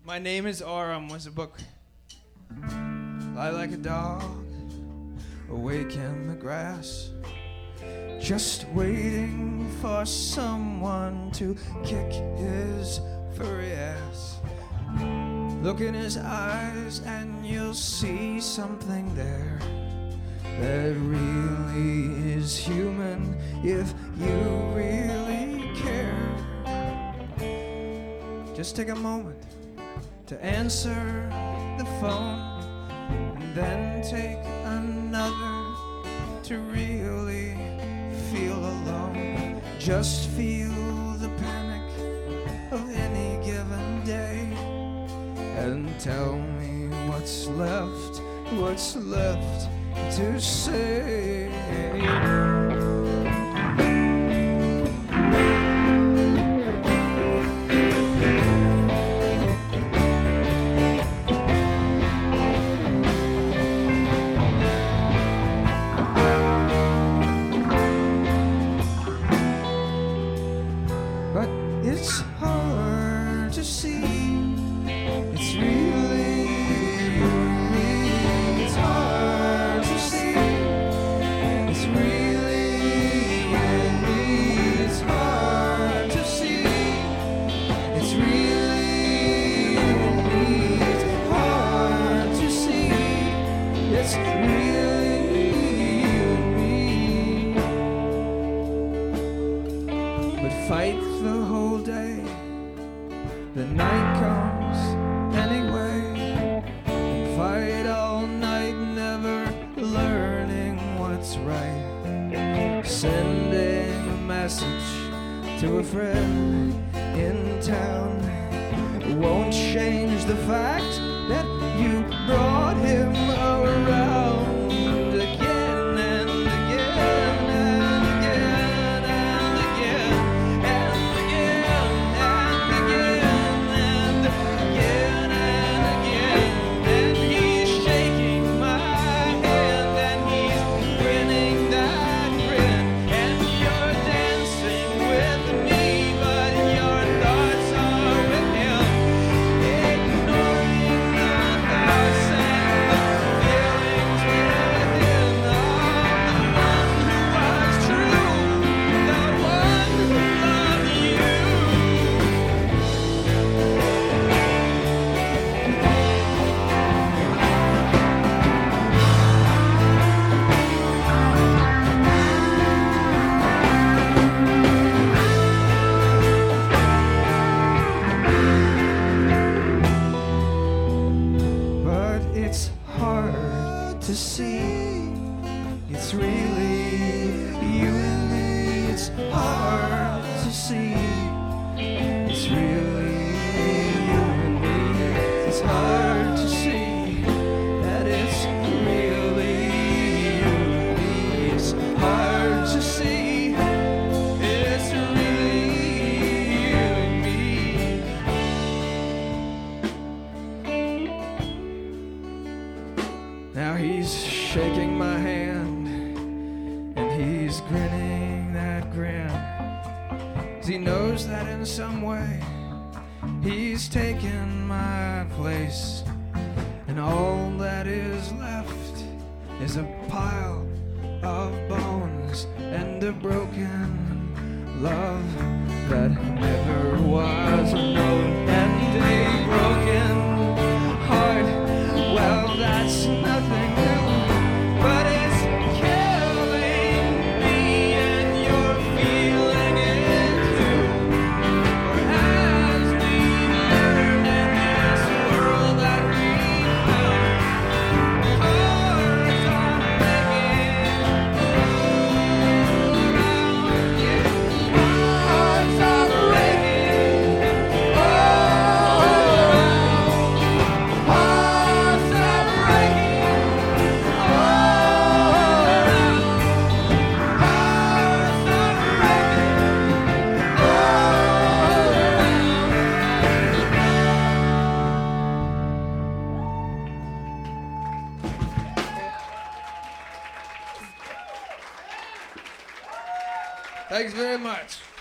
My name is Aram was a book. Lie like a dog, awake in the grass, just waiting for someone to kick his furry ass. Look in his eyes and you'll see something there that really is human if you really care. Just take a moment to answer the phone, and then take another to really feel alone. Just feel the panic of any given day, and tell me what's left to say. But it's hard to see. It's really, it's hard to see. It's really, it's hard to see. It's really, it's hard to see. It's really me. But fight the whole day. The night comes anyway. And fight all night, never learning what's right. Sending a message to a friend in town won't change the fact that you brought him around again and again and again and again and again and again and again and again. And he's shaking my hand and he's grinning that grin, and you're dancing with me, but your thoughts are with him, ignoring the thoughts and the feelings within of the one who was true, the one who loved you. But it's hard to see. It's really you and me. It's hard to see. It's really you and me. It's hard to see that it's really you and me. It's hard to see. It's really you and me. Now he's shaking my hand and he's grinning that grin, 'cause he knows that in some way he's taken my place, and all that is left is a pile of bones and a broken love that never was known. And a broken heart, well, that's nothing new, but it's killing me, and you're feeling it too. For as we learn in this world that we know, hearts are breaking all around you. Hearts are breaking all around. Hearts are breaking all around. Hearts are breaking all around. Thanks very much.